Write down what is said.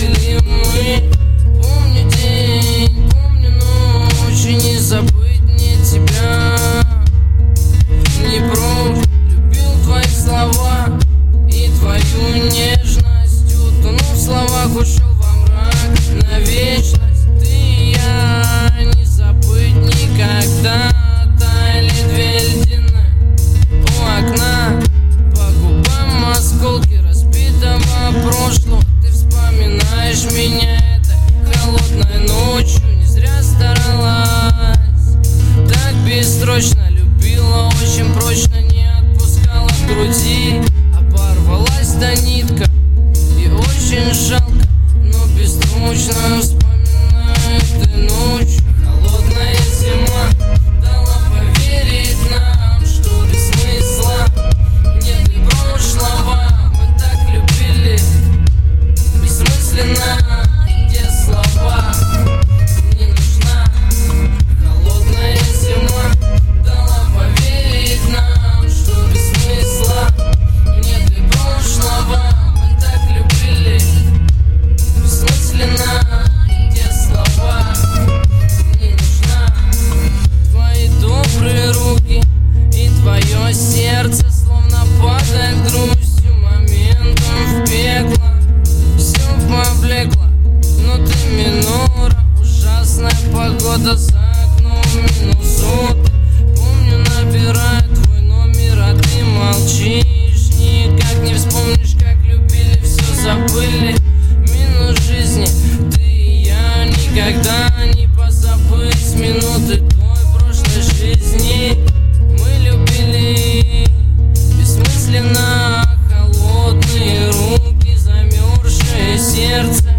любили мы. Помню день, помню ночь, и не забыть мне тебя. Не прочь, любил твои слова и твою нежность. Утонул в словах, ушел во мрак на вечность. Ты и я, не забыть никогда. Таяли две льдины у окна, по губам осколки разбитого прошлого. Ты вспоминаешь меня этой холодной ночью. Не зря старалась, так бессрочно любила, очень прочно, не отпускала к груди. Оборвалась та нитка, и очень жалко, но бесстрочно вспоминаю этой ночью. Холодная зима дала поверить нам, что без смысла нет и прошлого. Мы так любили бессмысленно, где слова не нужна. Холодная зима дала поверить нам, что без смысла нет и прошлого. Мы так любили бессмысленно, где слова не нужна. Твои добрые руки и твое сердце словно падает грустью моментом в пекло. Все поблекло, но ты минора. Ужасная погода за окном, минус сотый. Помню, набираю твой номер, а ты молчишь. Никак не вспомнишь, как любили, все забыли. Минус жизни, ты и я, никогда не позабыть минуты твоей прошлой жизни. Мы любили бессмысленно, холодные руки, замерзшее сердце.